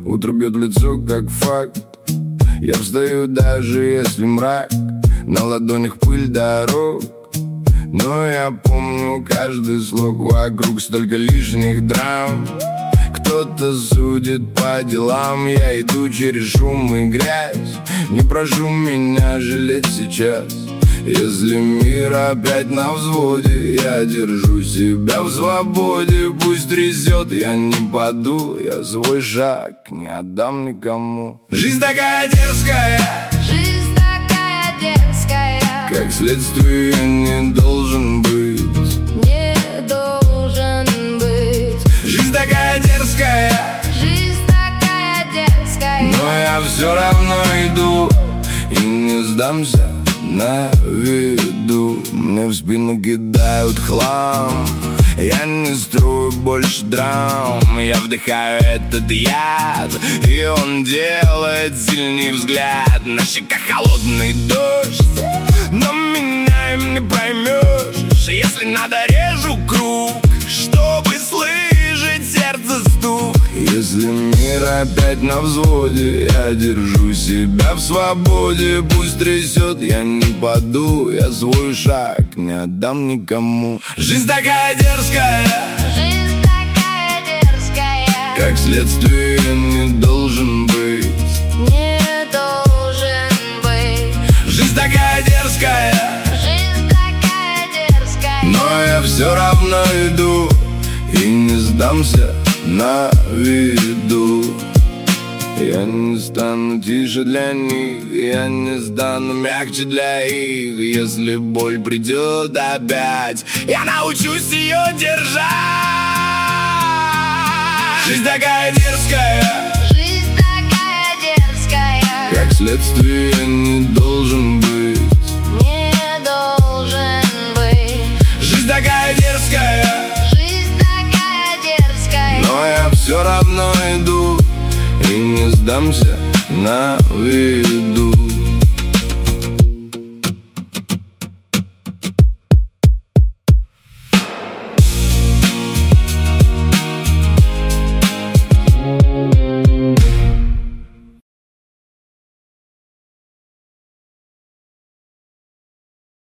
Утро бьет в лицо, как факт. Я встаю, даже если мрак. На ладонях пыль дорог, но я помню каждый слог. Вокруг столько лишних драм. Кто-то судит по делам. Я иду через шум и грязь. Не прошу меня жалеть сейчас. Если мир опять на взводе, я держу себя в свободе. Пусть трясет, я не паду. Я свой шаг не отдам никому. Жизнь такая дерзкая, жизнь такая дерзкая, как следствие не должен быть. не должен быть. Жизнь такая дерзкая, Жизнь такая дерзкая, но я все равно иду и не сдамся на виду. Мне в спину кидают хлам. Я не строю больше драм. Я вдыхаю этот яд, и он делает сильный взгляд. На щеках холодный дождь, но меня им не проймешь. Если надо, режу круг, чтобы слышать сердце стук. Если мир опять на взводе, я держу себя в свободе. Пусть трясет, я не паду. Я свой шаг не отдам никому. Жизнь такая дерзкая, жизнь такая дерзкая, как следствие не должен быть. не должен быть. Жизнь такая дерзкая, Жизнь такая дерзкая, но я все равно иду и не сдамся на виду. Я не стану тише для них, я не стану мягче для их. Если боль придет опять, я научусь ее держать. Жизнь такая дерзкая, жизнь такая дерзкая, как следствие не должен быть. не должен быть. Жизнь такая дерзкая, Жизнь такая дерзкая, но я все равно иду и не сдамся на виду.